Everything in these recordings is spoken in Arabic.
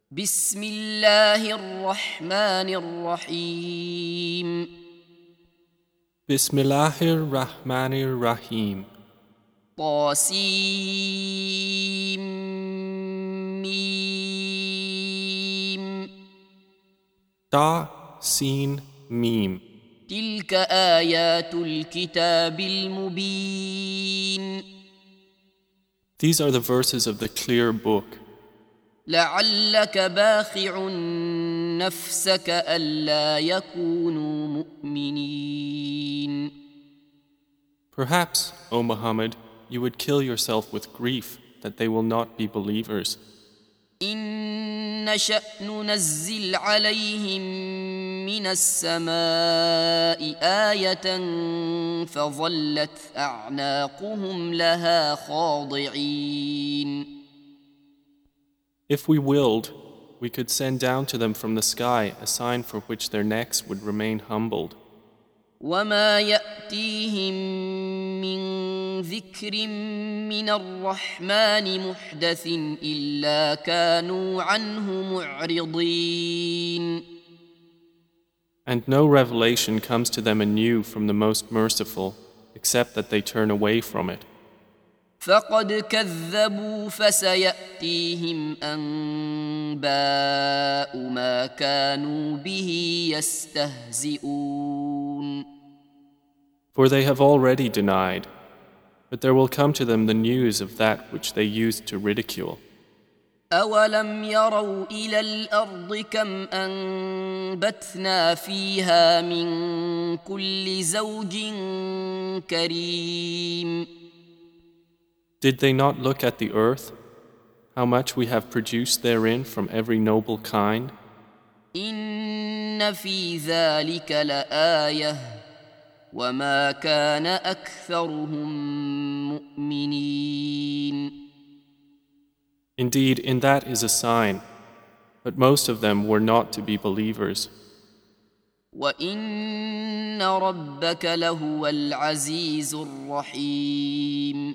بسم الله الرحمن الرحيم Bismillahir Rahmanir Rahim. طاسيم ميم Ta, Sin, Mim. تلك آيات الكتاب المبين These are the verses of the clear book. لعلك باخع نفسك ألا يكونوا مؤمنين Perhaps, O Muhammad, you would kill yourself with grief that they will not be believers. إن نشأ ننزل عليهم من السماء آية فظلت أعناقهم لها خاضعين If we willed, we could send down to them from the sky a sign for which their necks would remain humbled. وما يأتيهم من ذكر من الرحمن محدث إلا كانوا عنه معرضين And no revelation comes to them anew from the Most Merciful, except that they turn away from it. فقد كذبوا فسيأتيهم أنباء ما كانوا به يستهزئون For they have already denied, but there will come to them the news of that which they used to ridicule. أولم يروا إلى الأرض كم أنبتنا فيها من كل زوج كريم Did they not look at the earth, how much we have produced therein from every noble kind? إن في ذلك لآية وما كان أكثرهم مؤمنين Indeed, in that is a sign, but most of them were not to be believers. وإن ربك لهو العزيز الرحيم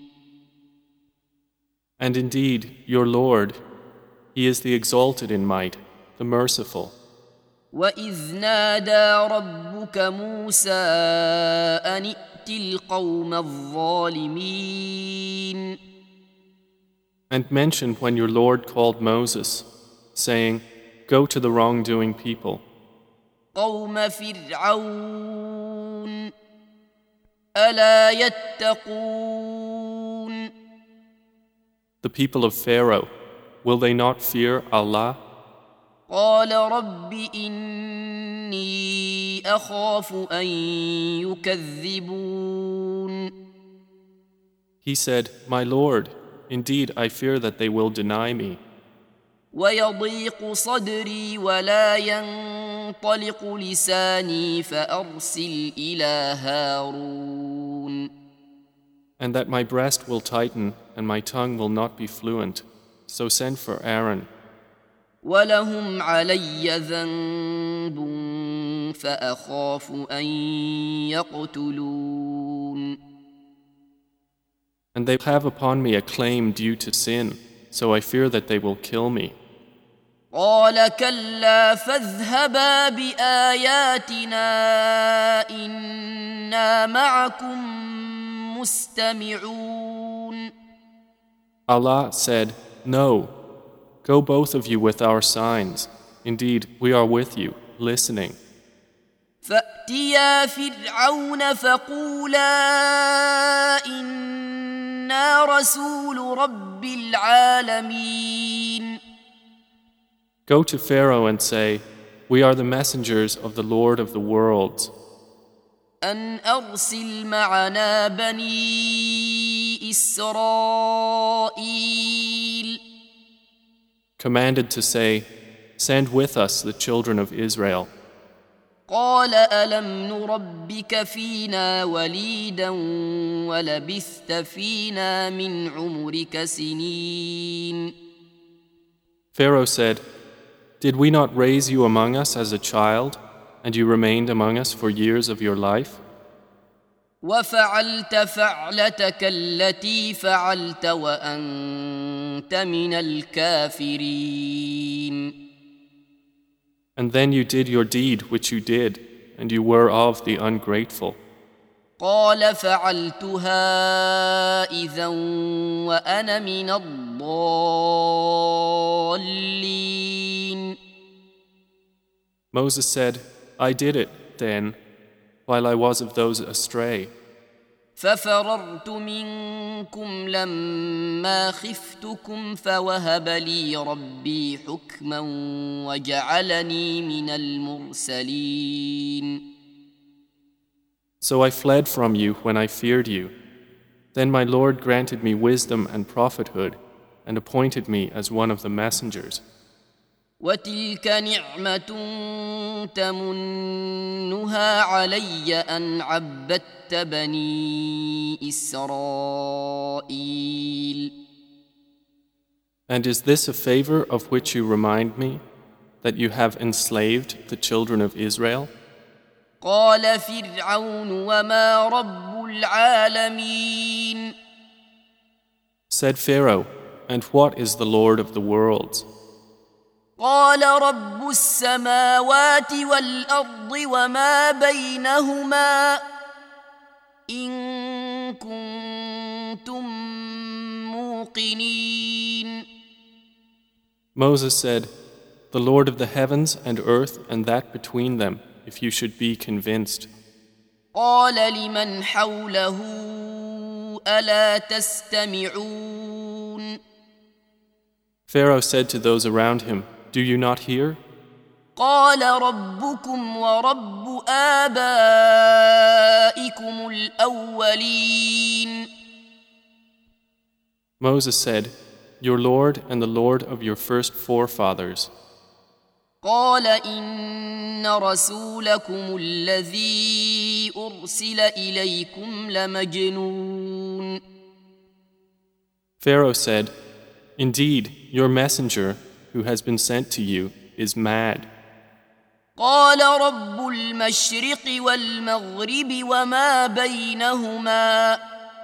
And indeed, your Lord, He is the exalted in might, the merciful. وإذ نادى ربك موسى أن ائت القوم الظالمين And mention when your Lord called Moses, saying, Go to the wrongdoing people, قوم فرعون ألا يتقون the people of Pharaoh, will they not fear Allah? قال رب إني أخاف أن يكذبون He said, My Lord, indeed I fear that they will deny me. ويضيق صدري ولا ينطلق لساني فأرسل إلى هارون And that my breast will tighten and my tongue will not be fluent. So send for Aaron. ولهم علي ذنب فأخاف أن يقتلون And they have upon me a claim due to sin, so I fear that they will kill me. قال كلا فاذهبا بآياتنا إنا معكم مستمعون Allah said, No, go both of you with our signs. Indeed, we are with you, listening. فأتيا فرعون فقولا إنا رسول رب العالمين Go to Pharaoh and say, We are the messengers of the Lord of the worlds. أن أرسل معنا بني إسرائيل Commanded to say, Send with us the children of Israel. قال ألم نربك فينا وليدا ولبثت فينا من عمرك سنين Pharaoh said, Did we not raise you among us as a child, and you remained among us for years of your life? وفعلت فعلتك التي فعلت وأنت من الكافرين And then you did your deed which you did, and you were of the ungrateful. قال فعلتها إذا وأنا من الضالين. Moses said, I did it then, while I was of those astray. ففررت منكم لما خفتكم فوهب لي ربي حكما وجعلني من المرسلين. So I fled from you when I feared you. Then my Lord granted me wisdom and prophethood and appointed me as one of the messengers. وتلك نعمة تمنها علي أن عبدت بني إسرائيل. And is this a favor of which you remind me, that you have enslaved the children of Israel? قال فرعون وما رب العالمين. Said Pharaoh, and what is the Lord of the worlds? قال رب السماوات والأرض وما بينهما إن كنتم موقنين. Moses said, the Lord of the heavens and earth and that between them, if you should be convinced. قال لمن حوله ألا تستمعون. Pharaoh said to those around him, do you not hear? قال ربكم ورب آبائكم الأولين. Moses said, your Lord and the Lord of your first forefathers. قال إن رسولكم الذي أرسل إليكم لمجنون. Pharaoh said, indeed, your messenger who has been sent to you is mad. قال رب المشرق والمغرب وما بينهما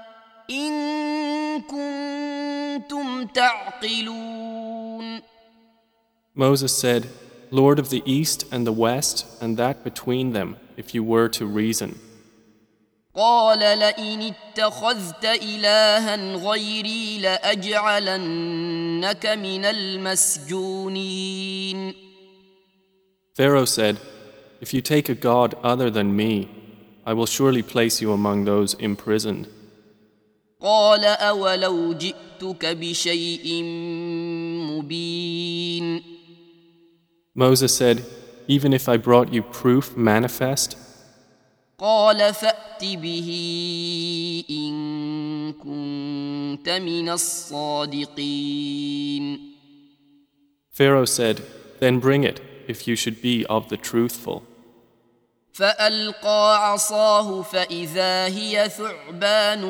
إن كنتم تعقلون. Moses said, Lord of the east and the west and that between them, if you were to reason. قال لئن اتخذت إلها غيري لأجعلنك من المسجونين. Pharaoh said, if you take a god other than me, I will surely place you among those imprisoned. قال أولو جئتك بشيء مبين. Moses said, even if I brought you proof manifest, قال فأت به إن كنت من الصادقين. Pharaoh said, then bring it if you should be of the truthful. فألقى عصاه فإذا هي ثعبان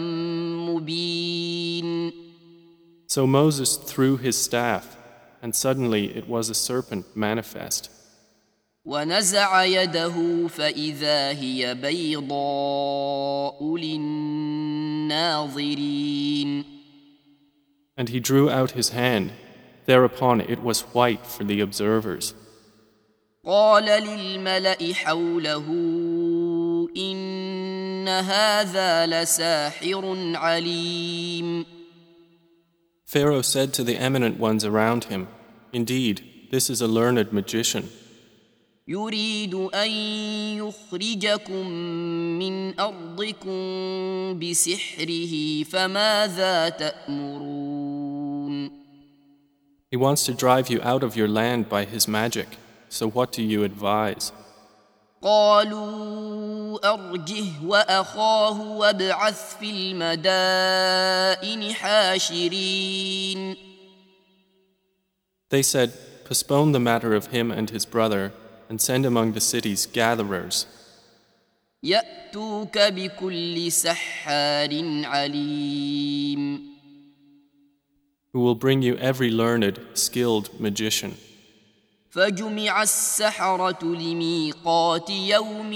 مبين. So Moses threw his staff, and suddenly it was a serpent manifest. ونزع يده فإذا هي بيضاء للناظرين. And he drew out his hand. Thereupon it was white for the observers. قال للملأ حوله إن هذا لساحر عليم. Pharaoh said to the eminent ones around him, indeed, this is a learned magician. يريد أن يخرجكم من أرضكم بسحره فماذا تأمرون. He wants to drive you out of your land by his magic. So what do you advise? قالوا أرجه وأخاه وابعث في المدائن حاشرين. They said, postpone the matter of him and his brother and send among the cities gatherers. يأتوك بكل سحار عليم. Who will bring you every learned, skilled magician. فجمع السحرة لميقات يوم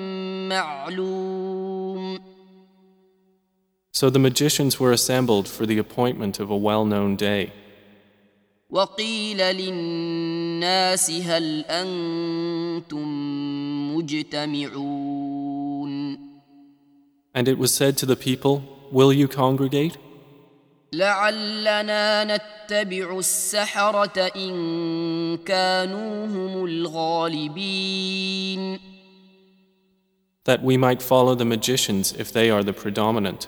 معلوم. So the magicians were assembled for the appointment of a well-known day. وقيل للناس هل أنتم مجتمعون And it was said to the people, will you congregate? لعلنا نتبع السحرة إن كانوا هم الغالبين That we might follow the magicians if they are the predominant.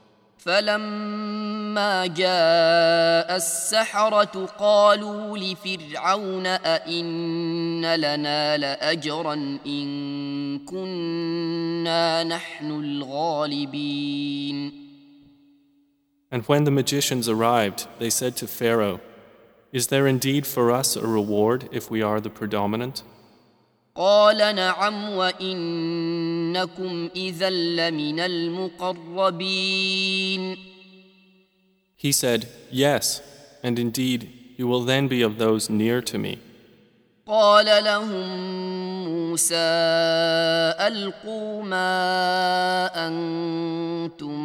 فلما جاء السحرة قالوا لفرعون أئن لنا لأجرا إن كنا نحن الغالبين And when the magicians arrived, they said to Pharaoh, is there indeed for us a reward if we are the predominant? قال نعم وإنكم إذا لمن المقربين He said, yes, and indeed you will then be of those near to me. قال لهم موسى ألقوا ما أنتم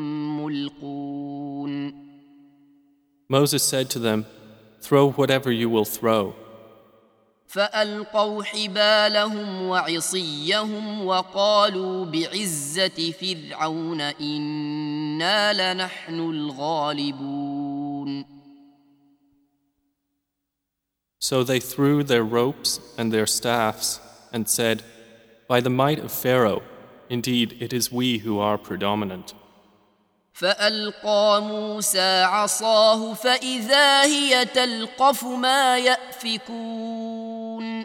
ملقون Moses said to them, throw whatever you will throw. فألقوا حبالهم وعصيهم وقالوا بعزة فرعون إنا لنحن الغالبون So they threw their ropes and their staffs and said, by the might of Pharaoh, indeed it is we who are predominant. فألقى موسى عصاه فإذا هي تلقف ما يأفكون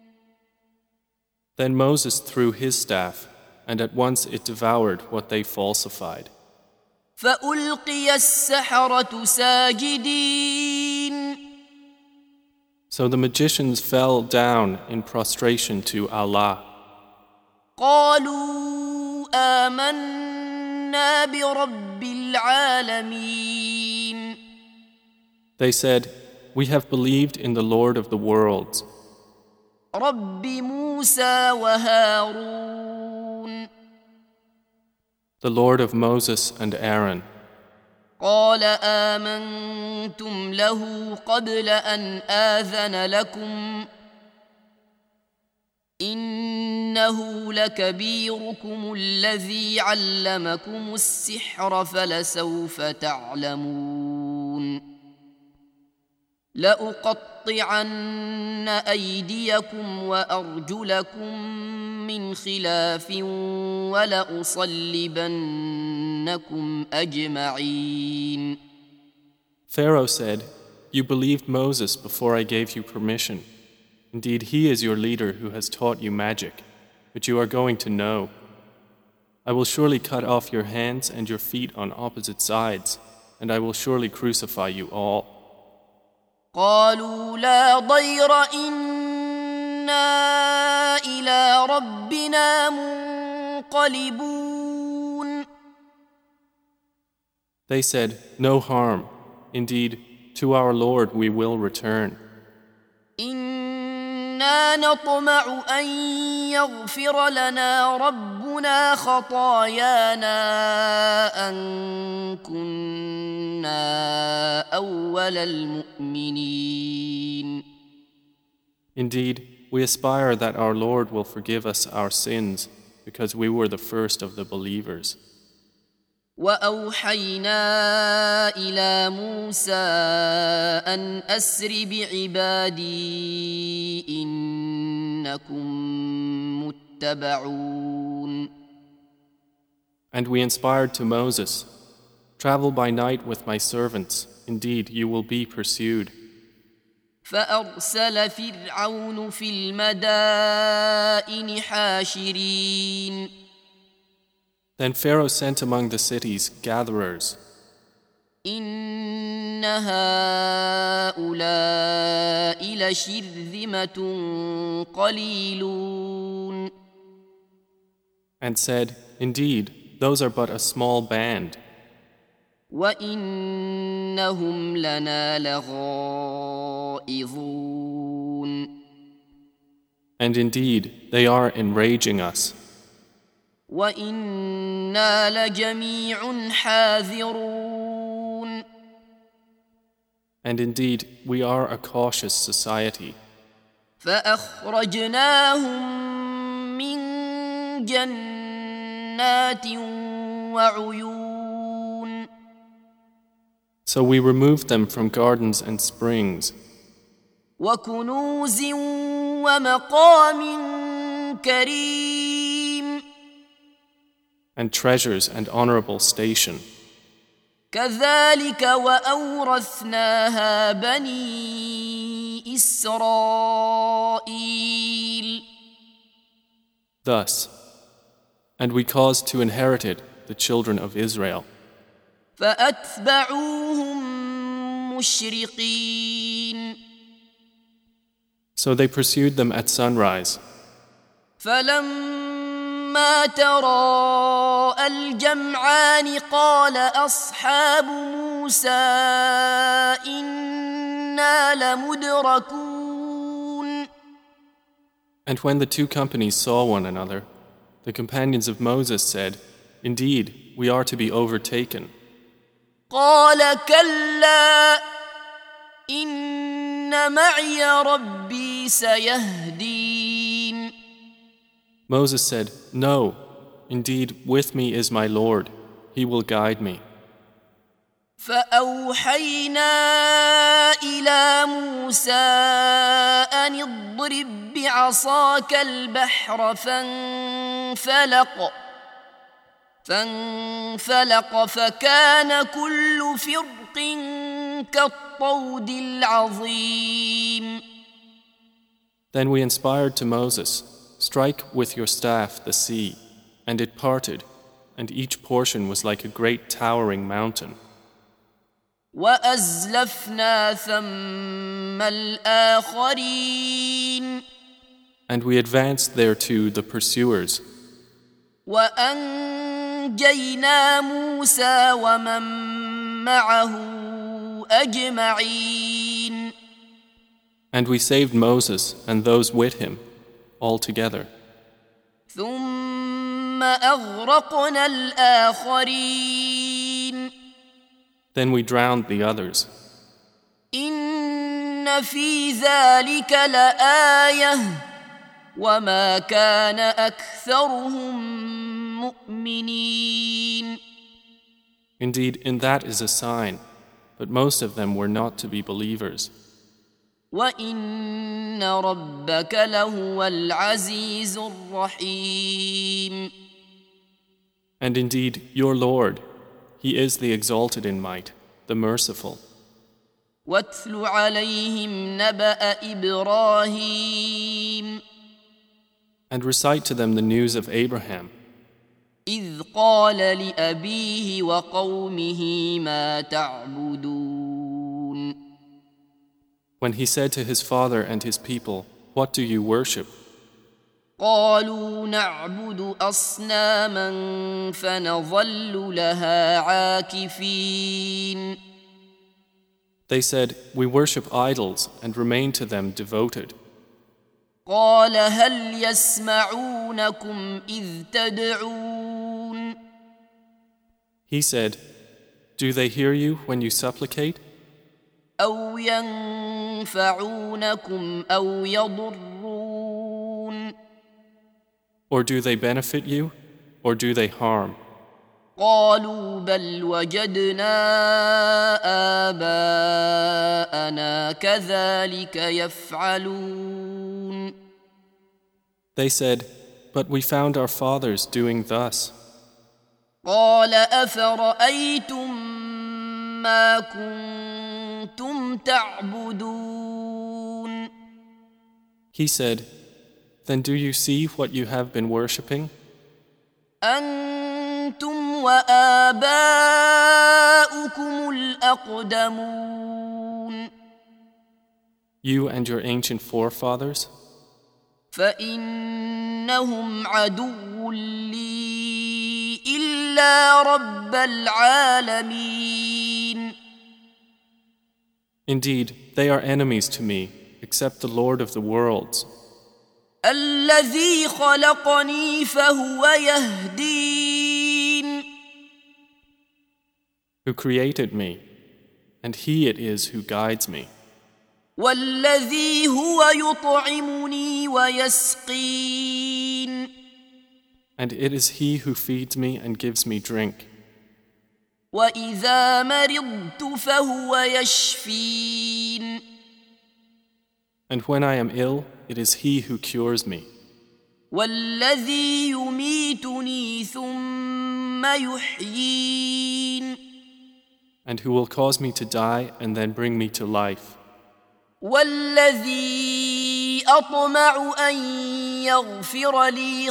Then Moses threw his staff, and at once it devoured what they falsified. فألقي السحرة ساجدين So the magicians fell down in prostration to Allah. قالوا آمنا برب العالمين They said, we have believed in the Lord of the worlds, رب موسى وهارون the Lord of Moses and Aaron. قال آمنتم له قبل أن آذن لكم إنه لكبيركم الذي علمكم السحر فلسوف تعلمون لأقطعن أيديكم وأرجلكم من خلاف ولأصلبنكم أجمعين Pharaoh said, you believed Moses before I gave you permission. Indeed, he is your leader who has taught you magic, but you are going to know. I will surely cut off your hands and your feet on opposite sides, and I will surely crucify you all. قالوا لا ضير إنا إلى ربنا منقلبون They said, no harm. Indeed, to our Lord we will return. إنا نطمع أن يغفر لنا ربنا خطايانا أن كنا أول المؤمنين Indeed, we aspire that our Lord will forgive us our sins because we were the first of the believers. وأوحينا إلى موسى أن أسر بعبادي إنكم متبعون And we inspired to Moses, travel by night with my servants, indeed you will be pursued. فأرسل فرعون في المدائن حاشرين Then Pharaoh sent among the cities gatherers. إن هؤلاء لشرذمة قليلون And said, indeed, those are but a small band. وإنهم لنا لغائظون And indeed, they are enraging us. وإنا لجميع حاذرون And indeed, we are a cautious society. فأخرجناهم من جنات وعيون. So we removed them from gardens and springs, وكنوز ومقام كريم. and treasures and honorable station. كذلك وأورثناها بني إسرائيل. Thus, and we caused to inherit it the children of Israel. فأتبعوهم مشرقين. So they pursued them at sunrise. فلما تراءى الجمعان قال أصحاب موسى إنا لمدركون. And when the two companies saw one another, the companions of Moses said, "Indeed, we are to be overtaken." قال كلا إن معي ربي سيهدين. Moses said, "No, indeed, with me is my Lord. He will guide me." فأوحينا إلى موسى أن اضرب بعصاك البحر فانفلق فكان كل فرق كالطود العظيم. Then we inspired to Moses, "Strike with your staff the sea," and it parted, and each portion was like a great towering mountain. وأزلفنا ثم الآخرين. And we advanced thereto the pursuers, وأنجينا موسى ومن معه أجمعين. and we saved Moses and those with him all together. ثم أغرقنا الآخرين. Then we drowned the others. إن في ذلك لآية وما كان أكثرهم مؤمنين. Indeed, in that is a sign, but most of them were not to be believers. وإن ربك لهو العزيز الرحيم. And indeed, your Lord, He is the exalted in might, the merciful. واتل عليهم نبأ إبراهيم. And recite to them the news of Abraham, إذ قال لأبيه وقومه ما تعبدون. when he said to his father and his people, "What do you worship?" قالوا نعبد أصناما فنظل لها عاكفين. They said, "We worship idols and remain to them devoted." قال هل يسمعونكم إذ تدعون. He said, "Do they hear you when you supplicate? أو ينفعونكم أو يضرون. Or do they benefit you, or do they harm?" قالوا بل وجدنا آباءنا كذلك يفعلون. They said, "But we found our fathers doing thus." قال أفرأيتم ما كنتم تعبدون. He said, "Then do you see what you have been worshipping? أنتم وآباؤكم الأقدمون. You and your ancient forefathers? فإنهم عدو لي إلا رب العالمين. Indeed, they are enemies to me, except the Lord of the worlds, الذي خلقني فهو يهدين. who created me, and He it is who guides me. والذي هو يطعمني ويسقين And it is He who feeds me and gives me drink. وإذا مرضت فهو يشفين And when I am ill, it is He who cures me. والذي يميتني ثم يحيين And who will cause me to die and then bring me to life. والذي أطمع أن يغفر لي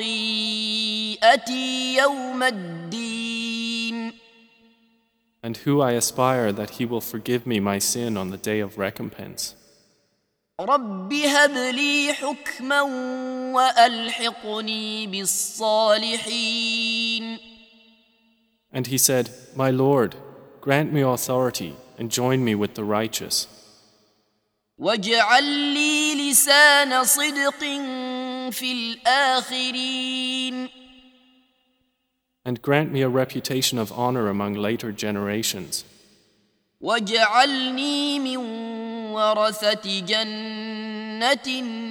خطيئتي يوم الدين And who I aspire that He will forgive me my sin on the day of recompense. رب هب لي حكما وألحقني بالصالحين And he said, My Lord, grant me authority and join me with the righteous. واجعل لي لسان صدق في الآخرين And grant me a reputation of honor among later generations. واجعلني من ورثة جنة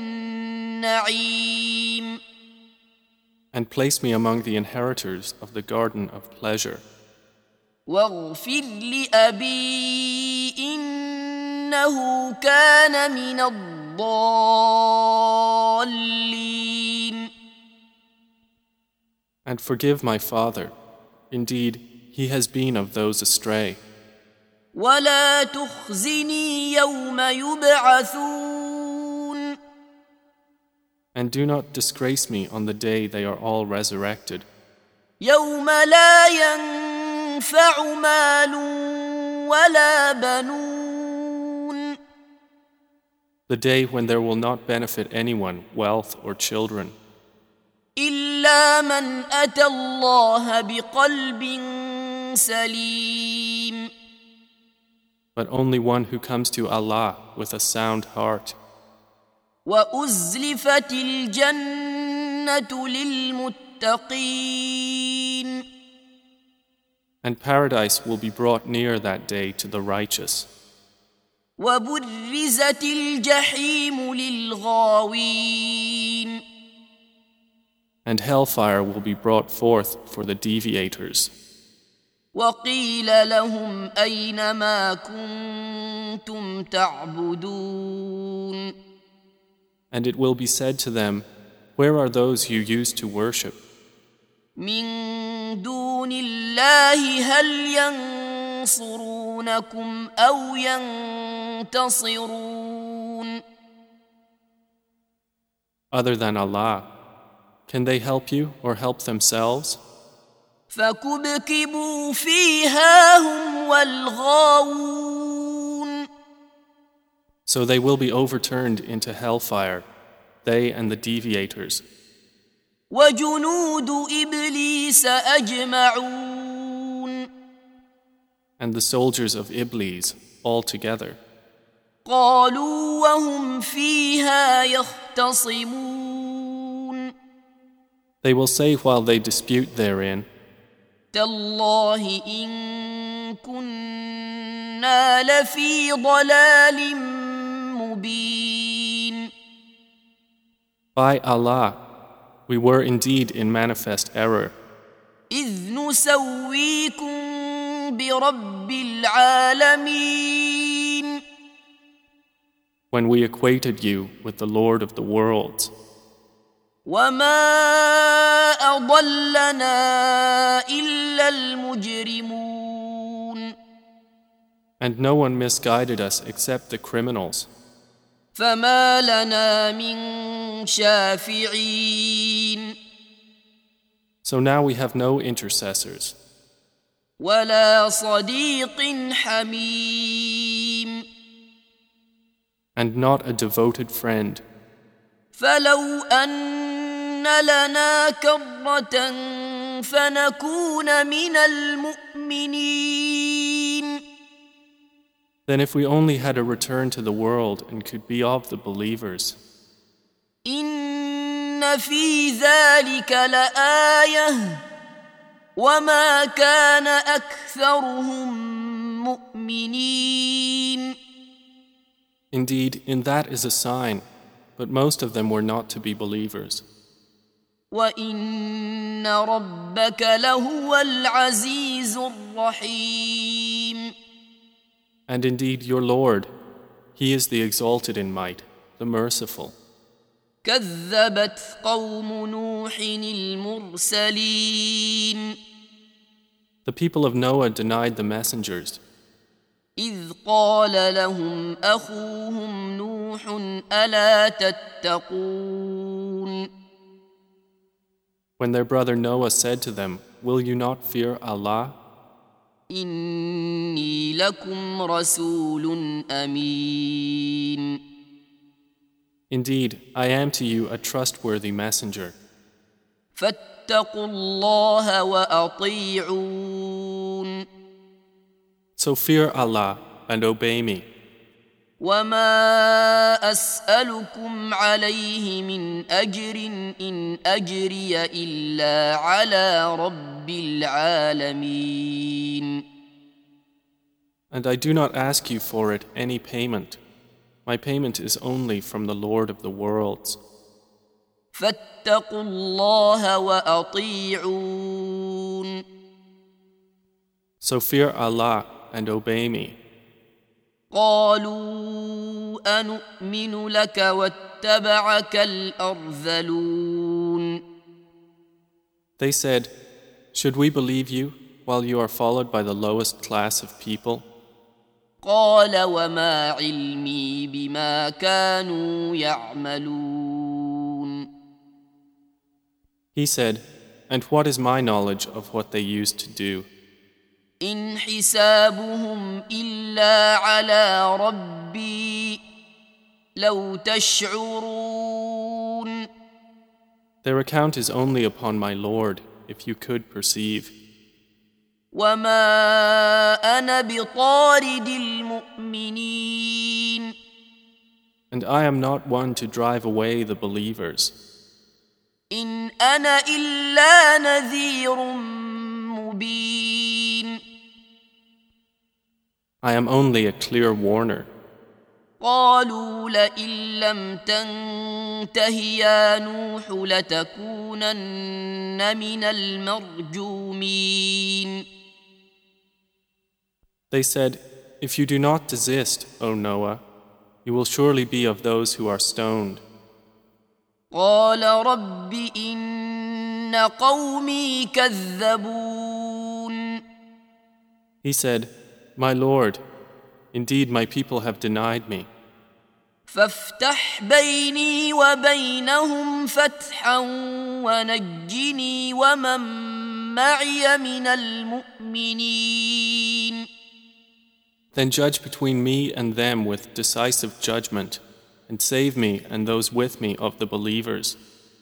النعيم And place me among the inheritors of the garden of pleasure. واغفر لأبي إنه كان من الضالين And forgive my father. Indeed, he has been of those astray. ولا تخزني يوم يبعثون And do not disgrace me on the day they are all resurrected. يوم لا ينفع مال ولا بنون The day when there will not benefit anyone, wealth or children, إلا من أتى الله بقلب سليم but only one who comes to Allah with a sound heart. وأزلفت الجنة للمتقين And paradise will be brought near that day to the righteous. وبرزت الجحيم للغاوين And hellfire will be brought forth for the deviators. وقيل لهم أين ما كنتم تعبدون And it will be said to them, Where are those you used to worship? من دون الله هل ينصرونكم أو ينتصرون Other than Allah, can they help you or help themselves? فكبكبوا فيها هم والغاوون So they will be overturned into hellfire, they and the deviators. وجنود إبليس أجمعون And the soldiers of Iblis all together. قالوا وهم فيها يختصمون They will say while they dispute therein, تالله إن كنا لفي ضلال مبين By Allah, we were indeed in manifest error, إذ نسويكم برب العالمين when we equated you with the Lord of the worlds. وما أضلنا إلا المجرمون And no one misguided us except the criminals. فما لنا من شافعين So now we have no intercessors, ولا صديق حميم and not a devoted friend. فلو أن لنا كرة فنكون من المؤمنين Then if we only had a return to the world and could be of the believers, إن في ذلك لآية وما كان أكثرهم مؤمنين. Indeed, in that is a sign, but most of them were not to be believers. وإن ربك لهو العزيز الرحيم. And indeed, your Lord, He is the exalted in might, the merciful. كذبت قوم نوح المرسلين. The people of Noah denied the messengers. إذ قال لهم أخوهم نوح ألا تتقون. When their brother Noah said to them, "Will you not fear Allah? إني لكم رسول أمين. Indeed, I am to you a trustworthy messenger. فاتقوا الله وأطيعون. So fear Allah and obey me. وما أسألكم عليه من أجر إن أجري إلا على رب العالمين. And I do not ask you for it any payment. My payment is only from the Lord of the worlds. فاتقوا الله وأطيعون. So fear Allah and obey me. قالوا أنؤمن لك واتبعك الأرذلون. They said, "Should we believe you while you are followed by the lowest class of people?" قال وما علمي بما كانوا يعملون. He said, "And what is my knowledge of what they used to do? إن حسابهم إلا على ربي لو تشعرون. Their account is only upon my Lord, if you could perceive. وما أنا بطارد المؤمنين. And I am not one to drive away the believers. إن أنا إلا نذير مبين. I am only a clear warner." قالوا لئن لم تنته يا نوح لتكونن من المرجومين. They said, "If you do not desist, O Noah, you will surely be of those who are stoned." قال رب إن قومي كذبون. He said, "My Lord, indeed my people have denied me. فافتح بيني وبينهم فتحا ونجني ومن معي من المؤمنين. Then judge between me and them with decisive judgment, and save me and those with me of the believers."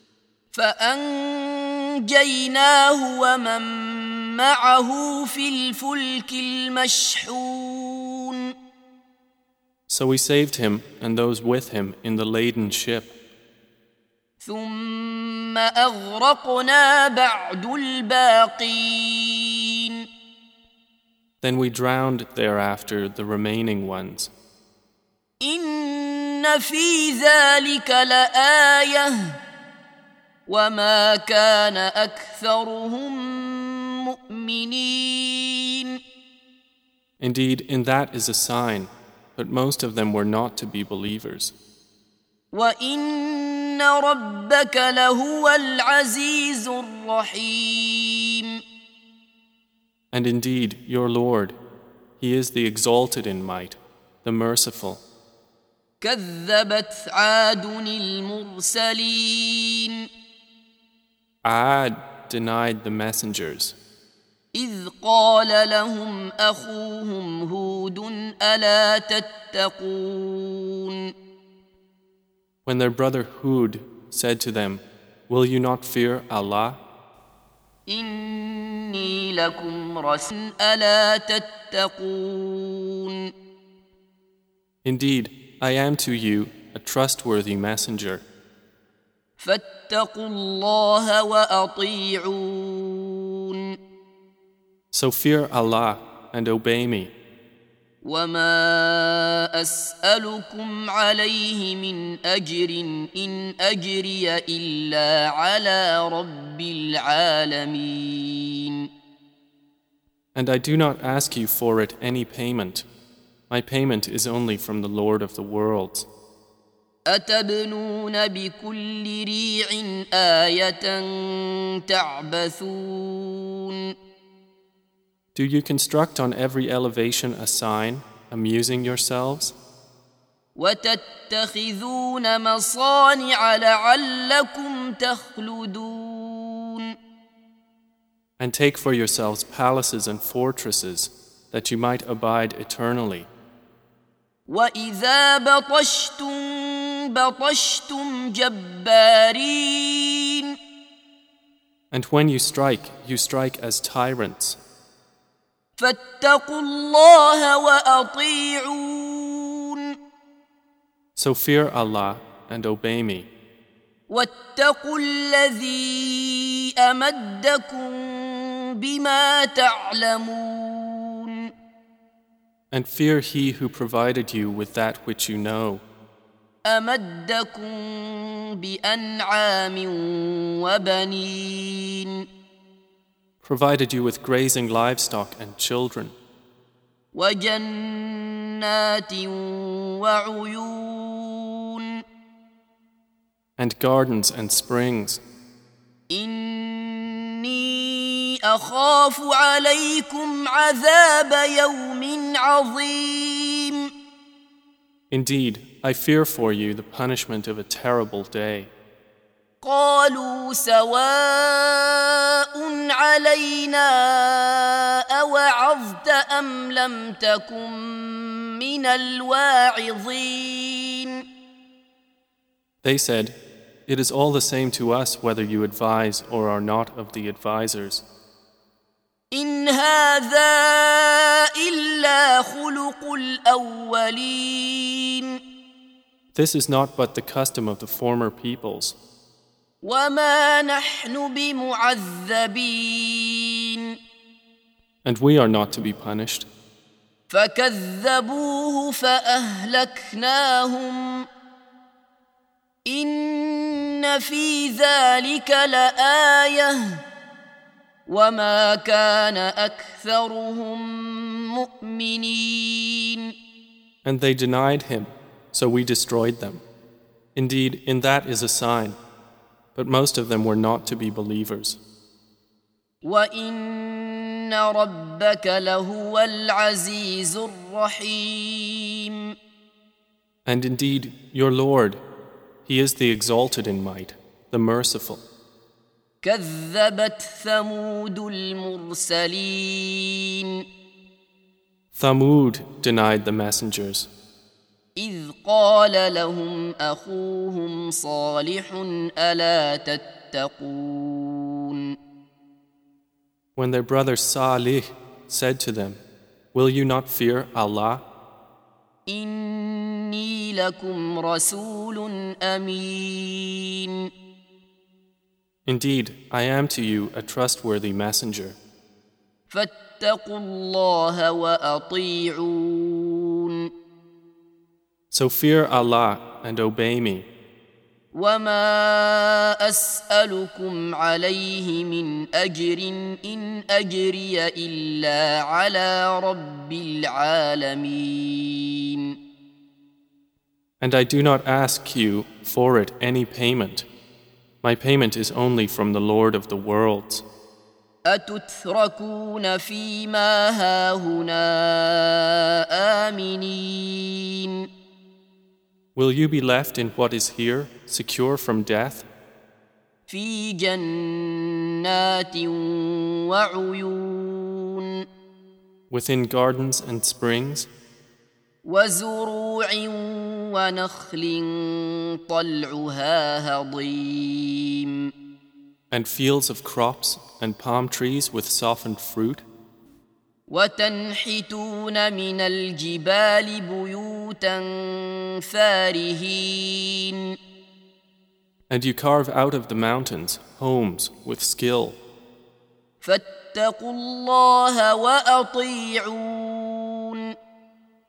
فأنجيناه ومن معه في الفلك المشحون. So we saved him and those with him in the laden ship. ثم أغرقنا بعد الباقين. Then we drowned thereafter the remaining ones. إن في ذلك لآية وما كان أكثرهم مؤمنين. Indeed, in that is a sign, but most of them were not to be believers. وإن ربك لهو العزيز الرحيم. And indeed, your Lord, He is the exalted in might, the merciful. كذبت عاد المرسلين. Ad denied the messengers. إذ قال لهم أخوهم هود ألا تتقون. When their brother Hud said to them, "Will you not fear Allah? إني لكم رسول ألا تتقون. Indeed, I am to you a trustworthy messenger. فاتقوا الله وأطيعون. So fear Allah and obey me." وما أسألكم عليه من أجر إن أجري إلا على رب العالمين. And I do not ask you for it any payment. My payment is only from the Lord of the worlds. أتبنون بكل ريع آية تعبثون. Do you construct on every elevation a sign, amusing yourselves? وتتخذون مصانع لعلكم تخلدون. And take for yourselves palaces and fortresses, that you might abide eternally. وإذا بطشتم بطشتم جبارين. And when you strike as tyrants. فاتقوا الله وأطيعون. So fear Allah and obey me. واتقوا الذي أمدكم بما تعلمون. And fear He who provided you with that which you know. أمدكم بأنعام وبنين. Provided you with grazing livestock and children. وجنات وعيون. And gardens and springs. إني أخاف عليكم عذاب يوم عظيم. Indeed, I fear for you the punishment of a terrible day. قالوا سواء علينا أوعظت أم لم تكن من الواعظين. They said, "It is all the same to us whether you advise or are not of the advisers." إن هذا إلا خلق الأولين. This is not but the custom of the former peoples. وما نحن بمعذبين. And we are not to be punished. فكذبوه فأهلكناهم. إن في ذلك لآية وما كان أكثرهم مؤمنين. And they denied him, so we destroyed them. Indeed, in that is a sign, but most of them were not to be believers. وإن ربك لهو العزيز الرحيم. And indeed, your Lord, He is the exalted in might, the merciful. كذبت ثمود المرسلين. Thamud denied the messengers. إذ قال لهم أخوهم صالح ألا تتقون. When their brother Salih said to them, "Will you not fear Allah? إني لكم رسول أمين. Indeed, I am to you a trustworthy messenger. فاتقوا الله وأطيعون. So fear Allah and obey me. وما أسألكم عليه من أجر إن أجري إلا على رب العالمين. And I do not ask you for it any payment. My payment is only from the Lord of the worlds. أتتركون فيما هاهنا آمنين. Will you be left in what is here, secure from death? في جنات وعيون. Within gardens and springs? وزروع ونخل طلعها هضيم. And fields of crops and palm trees with softened fruit? وتنحتون من الجبال بيوتا فارهين. And you carve out of the mountains homes with skill. فاتقوا الله وأطيعون.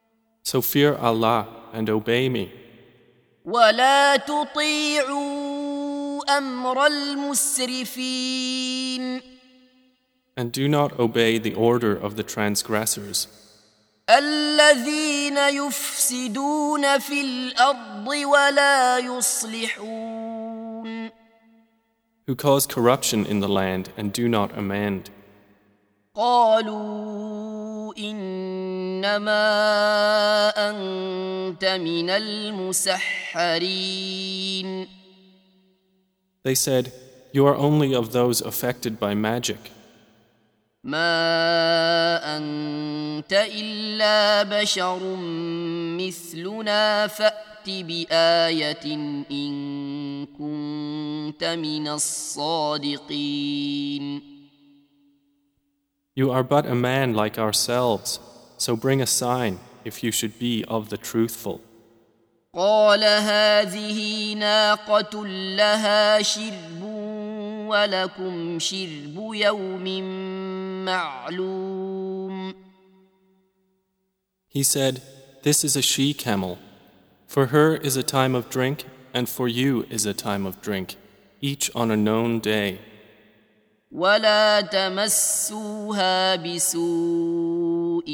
So fear Allah and obey me. ولا تطيعوا أمر المسرفين And do not obey the order of the transgressors, الذين يفسدون في الأرض ولا يصلحون who cause corruption in the land and do not amend. قالوا إنما أنت من المسحرين They said, "You are only of those affected by magic. ما أنت إلا بشر مثلنا فأت بآية إن كنت من الصادقين You are but a man like ourselves, so bring a sign if you should be of the truthful." قال هذه ناقة لها شرب ولكم شرب يوم معلوم He said, "This is a she-camel. For her is a time of drink, and for you is a time of drink, each on a known day. ولا تمسوها بسوء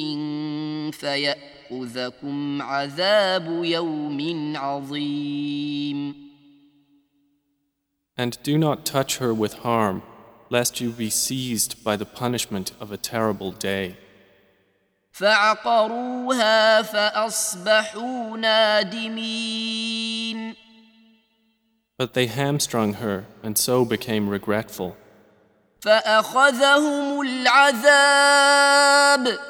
فيأخذكم عذاب يوم عظيم And do not touch her with harm, lest you be seized by the punishment of a terrible day." فعقروها فأصبحوا نادمين But they hamstrung her and so became regretful. فأخذهم العذاب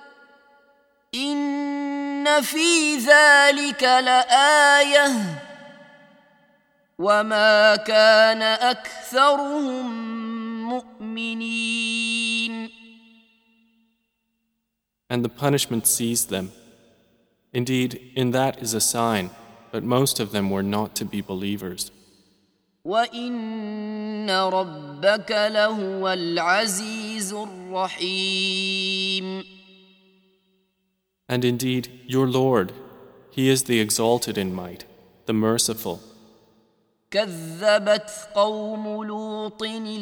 إن في ذلك لآية وما كان أكثرهم مؤمنين And the punishment seized them. Indeed, in that is a sign, but most of them were not to be believers. وإن ربك لهو العزيز الرحيم And indeed, your Lord, He is the exalted in might, the merciful. كذبت قوم لوط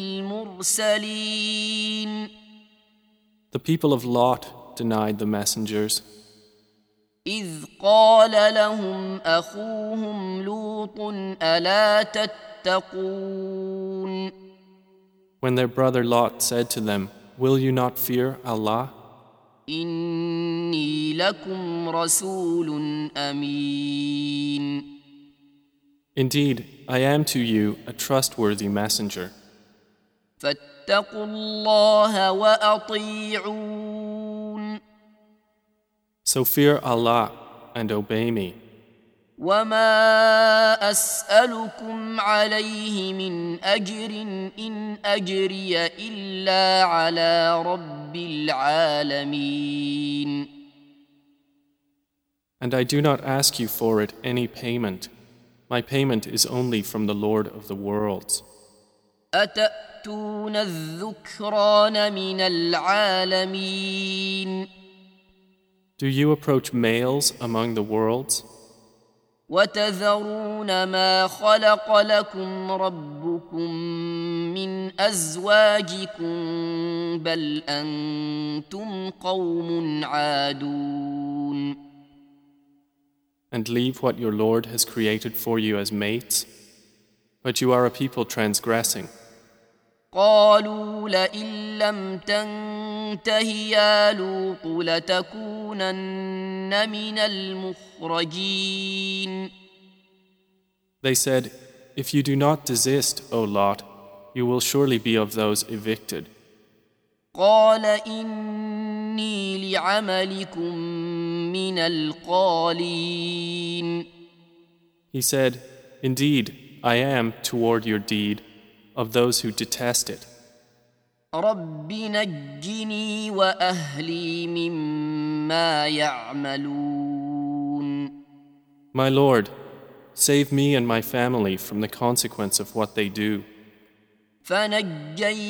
المرسلين The people of Lot denied the messengers, إذ قال لهم أخوهم لوط ألا تتقون when their brother Lot said to them, "Will you not fear Allah? إني لكم رسول أمين Indeed, I am to you a trustworthy messenger. فاتقوا الله وأطيعون So fear Allah and obey me. وما أسألكم عليه من أجر إن أجري إلا على رب العالمين And I do not ask you for it any payment. My payment is only from the Lord of the worlds. أتأتون الذكران من العالمين Do you approach males among the worlds? وتذرون ما خلق لكم ربكم من أزواجكم بل أنتم قوم عادون And leave what your Lord has created for you as mates? But you are a people transgressing. قالوا لئن لم تنته يا لوط لتكونن من المخرجين They said, "If you do not desist, O Lot, you will surely be of those evicted." قال إني لعملكم من القالين He said, "Indeed, I am toward your deed of those who detest it. رب نجني وأهلي مما يعملون My Lord, save me and my family from the consequence of what they do."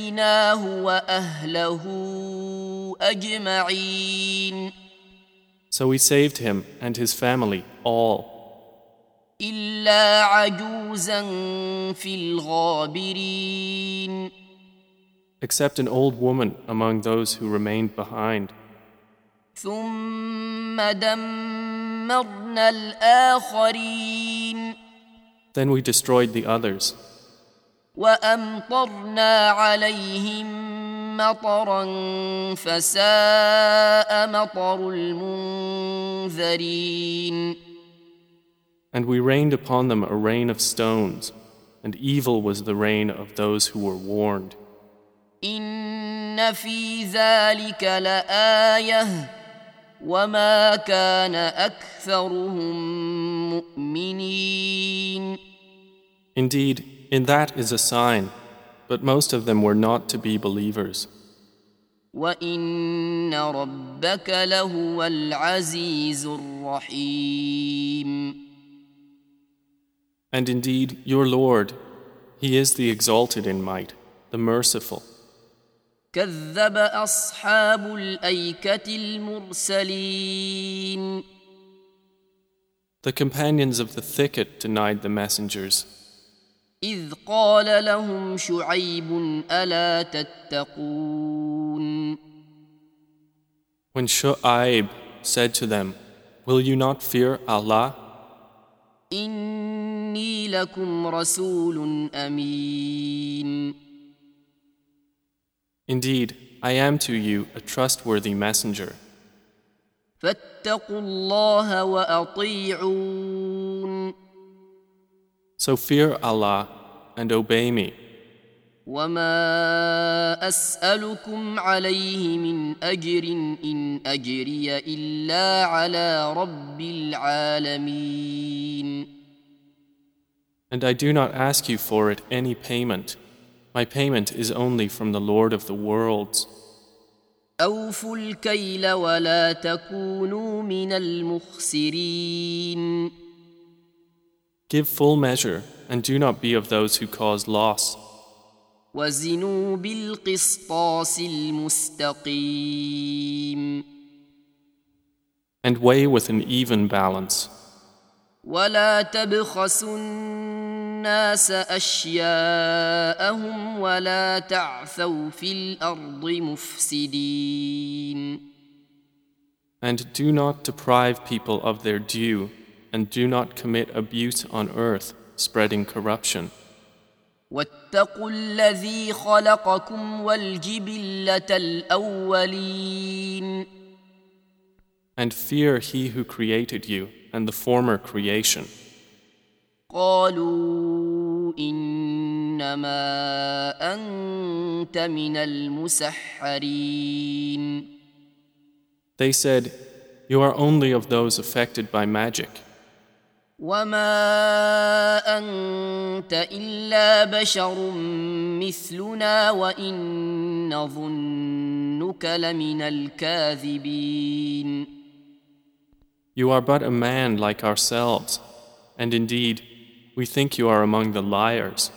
فنجيناه وأهله أجمعين So we saved him and his family all, إلا عجوزا في الغابرين except an old woman among those who remained behind. ثم دمرنا الآخرين Then we destroyed the others, وأمطرنا عليهم مطرا فساء مطر المنذرين and we rained upon them a rain of stones, and evil was the rain of those who were warned. إن في ذلك لآية وما كان أكثرهم مؤمنين Indeed, in that is a sign, but most of them were not to be believers. وإن ربك لهو العزيز الرحيم And indeed, your Lord, He is the exalted in might, the merciful. كذب أصحاب الأيكة المرسلين The companions of the thicket denied the messengers, إذ قال لهم شعيب ألا تتقون when Shu'aib said to them, Will you not fear Allah? إني لكم رسول أمين Indeed, I am to you a trustworthy messenger. فاتقوا الله وأطيعون So fear Allah and obey me. وما أسألكم عليه من أجر إن أجري إلا على رب العالمين And I do not ask you for it any payment. My payment is only from the Lord of the worlds. أوفوا الكيل ولا تكونوا من المخسرين Give full measure and do not be of those who cause loss. وزنوا بالقسطاس المستقيم And weigh with an even balance. ولا تبخسوا الناس أشياءهم ولا تعثوا في الأرض مفسدين And do not deprive people of their due, and do not commit abuse on earth, spreading corruption. واتقوا الذي خلقكم والجبلة الأولين And fear He who created you and the former creation. قالوا إنما أنت من المسحرين They said, You are only of those affected by magic, وما أنت إلا بشر مثلنا وإن نظنك لمن الكاذبين You are but a man like ourselves, and indeed, we think you are among the liars.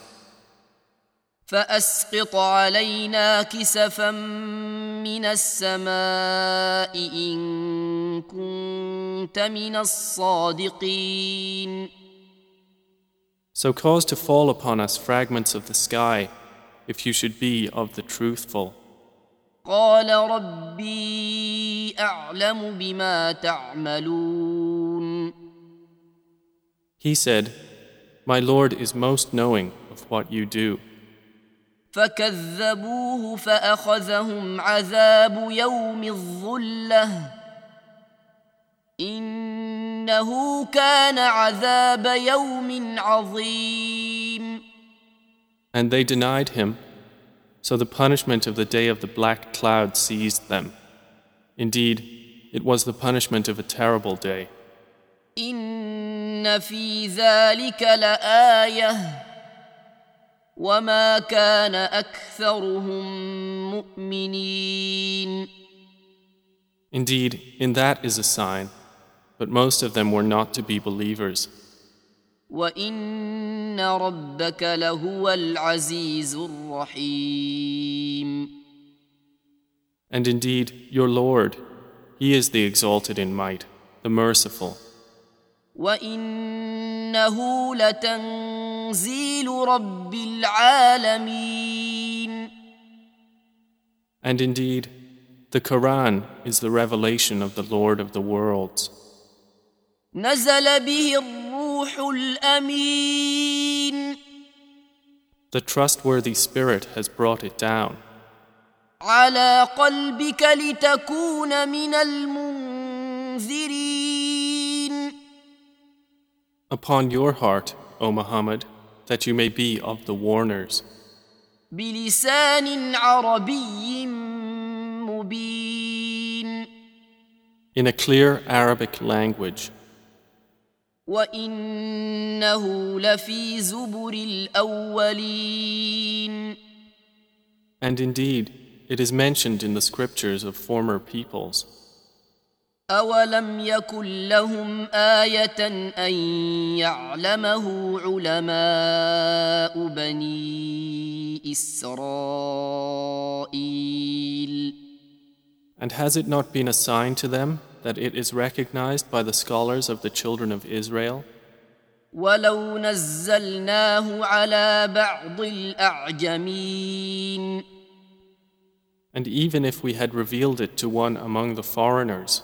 فأسقط علينا كسفا من السماء إن كنت من الصادقين So cause to fall upon us fragments of the sky, if you should be of the truthful. قال ربي أعلم بما تعملون He said, My Lord is most knowing of what you do. فكذبوه فأخذهم عذاب يوم الظلة إنه كان عذاب يوم عظيم And they denied him, so the punishment of the day of the black cloud seized them. Indeed, it was the punishment of a terrible day. إن في ذلك لآية وما كان أكثرهم مؤمنين Indeed, in that is a sign, but most of them were not to be believers. وإن ربك لهو العزيز الرحيم And indeed, your Lord, He is the exalted in might, the merciful. وإنه لتنزيل رب العالمين. And indeed, the Quran is the revelation of the Lord of the worlds. نزل به الروح الأمين. The trustworthy Spirit has brought it down. على قلبك لتكون من المنذرين. Upon your heart, O Muhammad, that you may be of the warners. بلسان عربي مبين. In a clear Arabic language. وإنه لفي زبر الأولين. And indeed, it is mentioned in the scriptures of former peoples. أولم يكن لهم آية أن يعلمه علماء بني إسرائيل. And has it not been a sign to them that it is recognized by the scholars of the children of Israel? ولو نزلناه على بعض الأعجمين. And even if we had revealed it to one among the foreigners,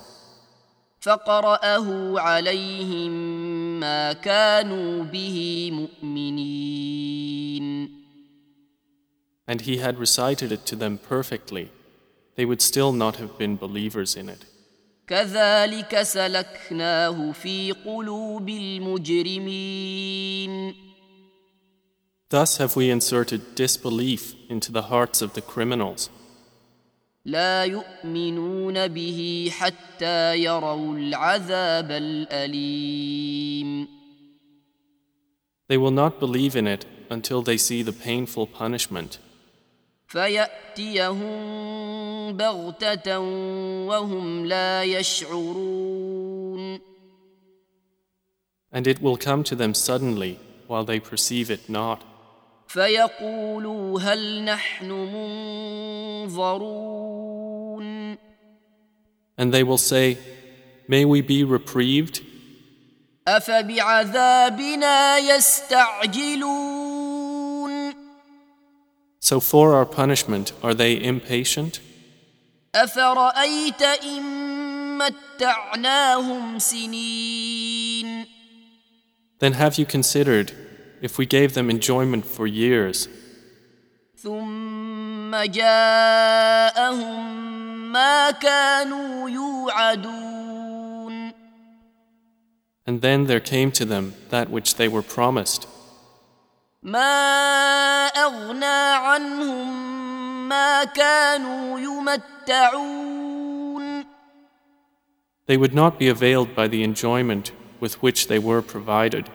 فقرأه عليهم ما كانوا به مؤمنين. and he had recited it to them perfectly, they would still not have been believers in it. كذلك سلكناه في قلوب المجرمين. Thus have we inserted disbelief into the hearts of the criminals. لا يؤمنون به حتى يروا العذاب الأليم. They will not believe in it until they see the painful punishment. فيأتيهم بغتة وهم لا يشعرون. And it will come to them suddenly while they perceive it not. فيقولوا هل نحن منظرون. And they will say, may we be reprieved? أفبعذابنا يستعجلون. So for our punishment are they impatient? أفرأيت إن متعناهم سنين. Then have you considered if we gave them enjoyment for years, ثم جاءهم ما كانوا يوعدون. and then there came to them that which they were promised, ما أغنى عنهم ما كانوا يمتعون. they would not be availed by the enjoyment with which they were provided.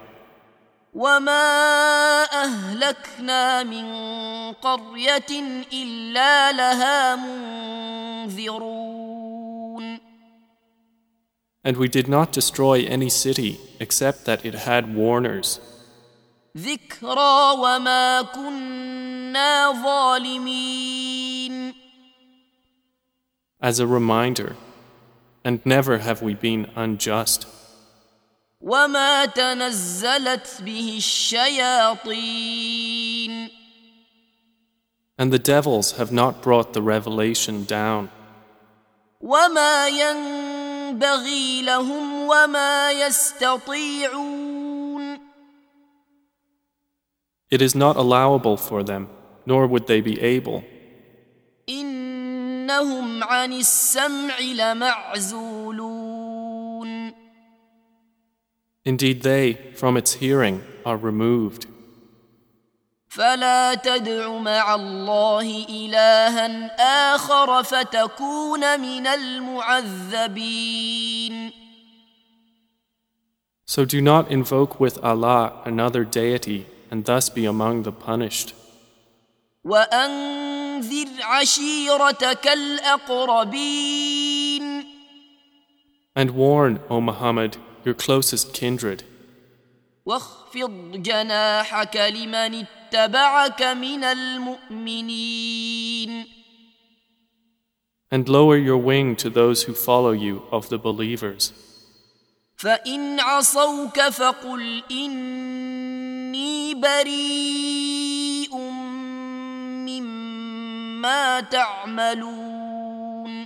وما أهلكنا من قرية إلا لها منذرون. And we did not destroy any city except that it had warners, ذكرى وما كنا ظالمين. as a reminder, and never have we been unjust. وما تنزلت به الشياطين. And the devils have not brought the revelation down, وما ينبغي لهم وما يستطيعون. it is not allowable for them, nor would they be able. إنهم عن السمع لمعزولون. Indeed, they, from its hearing, are removed. فلا تدع مع الله إلها آخر فتكون من المعذبين. So do not invoke with Allah another deity and thus be among the punished. وأنذر عشيرتك الأقربين. And warn, O Muhammad, your closest kindred, واخفض جناحك لمن اتبعك من المؤمنين. And lower your wing to those who follow you of the believers. فإن عصوك فقل إني بريء مما تعملون.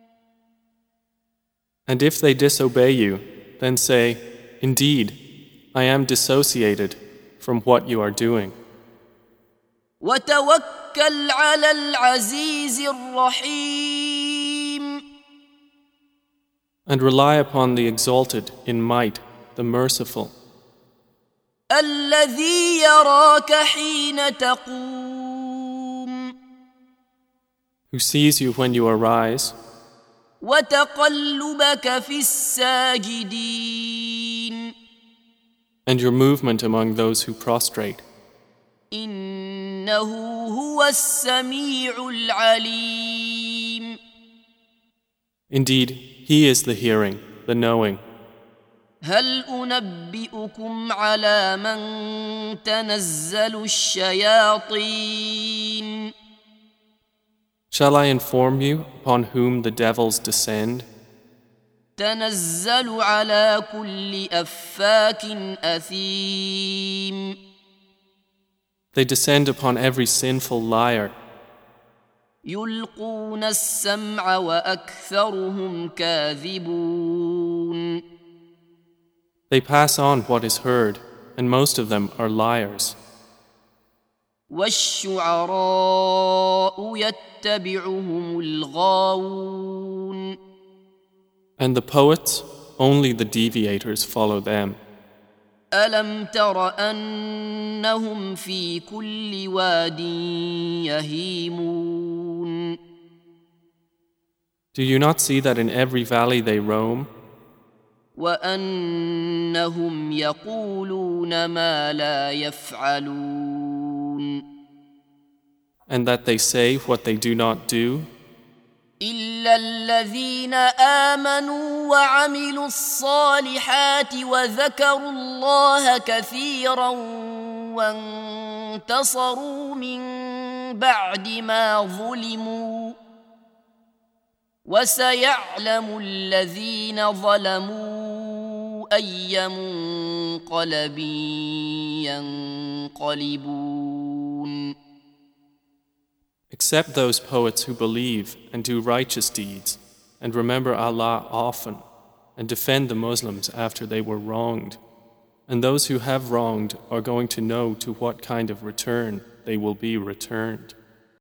And if they disobey you, then say, Indeed, I am dissociated from what you are doing. وتوكل على العزيز الرحيم. And rely upon the exalted in might, the merciful, الذي يراك حين تقوم who sees you when you arise, وتقلبك في الساجدين and your movement among those who prostrate. إنه هو السميع العليم. Indeed, He is the hearing, the knowing. هل أنبئكم على من تنزل الشياطين؟ Shall I inform you upon whom the devils descend? تنزل على كل أفاك أثيم. They descend upon every sinful liar. يلقون السمع وأكثرهم كاذبون. They pass on what is heard, and most of them are liars. والشعراء يتبعهم الغاوون. And the poets, only the deviators follow them. ألم تر أنهم في كل واد يهيمون. Do you not see that in every valley they roam, وأنهم يقولون ما لا يفعلون. and that they say what they do not do? إلا الذين آمنوا وعملوا الصالحات وذكروا الله كثيرا وانتصروا من بعد ما ظلموا وسيعلم الذين ظلموا أي منقلب ينقلبون. Except those poets who believe and do righteous deeds and remember Allah often and defend the Muslims after they were wronged. And those who have wronged are going to know to what kind of return they will be returned.